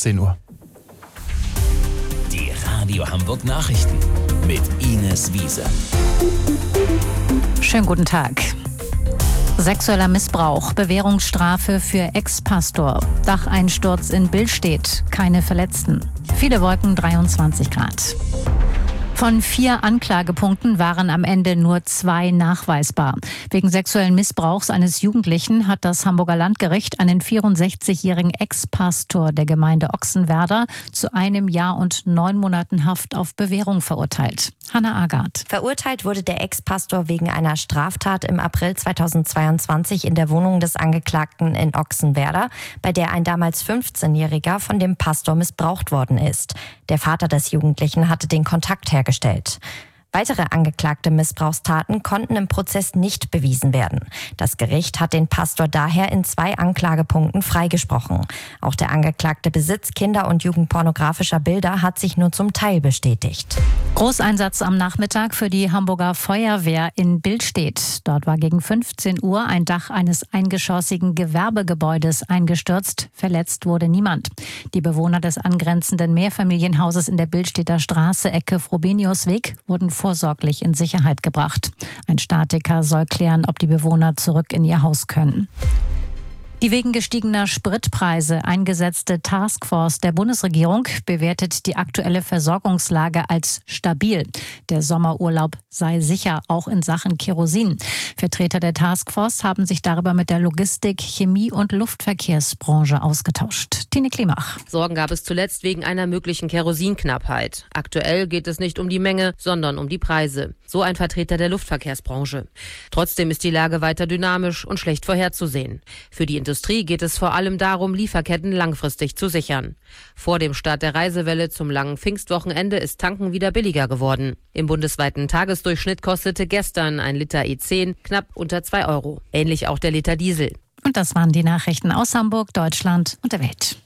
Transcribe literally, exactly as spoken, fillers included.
achtzehn Uhr. Die Radio Hamburg Nachrichten mit Ines Wiese. Schönen guten Tag. Sexueller Missbrauch, Bewährungsstrafe für Ex-Pastor. Dacheinsturz in Billstedt, keine Verletzten. Viele Wolken, dreiundzwanzig Grad. Von vier Anklagepunkten waren am Ende nur zwei nachweisbar. Wegen sexuellen Missbrauchs eines Jugendlichen hat das Hamburger Landgericht einen vierundsechzigjährigen Ex-Pastor der Gemeinde Ochsenwerder zu einem Jahr und neun Monaten Haft auf Bewährung verurteilt. Hanna Agard. Verurteilt wurde der Ex-Pastor wegen einer Straftat im April zweitausendzweiundzwanzig in der Wohnung des Angeklagten in Ochsenwerder, bei der ein damals fünfzehnjähriger von dem Pastor missbraucht worden ist. Der Vater des Jugendlichen hatte den Kontakt hergestellt. Weitere angeklagte Missbrauchstaten konnten im Prozess nicht bewiesen werden. Das Gericht hat den Pastor daher in zwei Anklagepunkten freigesprochen. Auch der angeklagte Besitz kinder- und jugendpornografischer Bilder hat sich nur zum Teil bestätigt. Großeinsatz am Nachmittag für die Hamburger Feuerwehr in Billstedt. Dort war gegen fünfzehn Uhr ein Dach eines eingeschossigen Gewerbegebäudes eingestürzt. Verletzt wurde niemand. Die Bewohner des angrenzenden Mehrfamilienhauses in der Billstedter Straße, Ecke Frobeniusweg, wurden vorsorglich in Sicherheit gebracht. Ein Statiker soll klären, ob die Bewohner zurück in ihr Haus können. Die wegen gestiegener Spritpreise eingesetzte Taskforce der Bundesregierung bewertet die aktuelle Versorgungslage als stabil. Der Sommerurlaub sei sicher, auch in Sachen Kerosin. Vertreter der Taskforce haben sich darüber mit der Logistik-, Chemie- und Luftverkehrsbranche ausgetauscht. Tine Klimach. Sorgen gab es zuletzt wegen einer möglichen Kerosinknappheit. Aktuell geht es nicht um die Menge, sondern um die Preise. So ein Vertreter der Luftverkehrsbranche. Trotzdem ist die Lage weiter dynamisch und schlecht vorherzusehen. Für die Industrie geht es vor allem darum, Lieferketten langfristig zu sichern. Vor dem Start der Reisewelle zum langen Pfingstwochenende ist Tanken wieder billiger geworden. Im bundesweiten Tagesdurchschnitt kostete gestern ein Liter E zehn knapp unter zwei Euro. Ähnlich auch der Liter Diesel. Und das waren die Nachrichten aus Hamburg, Deutschland und der Welt.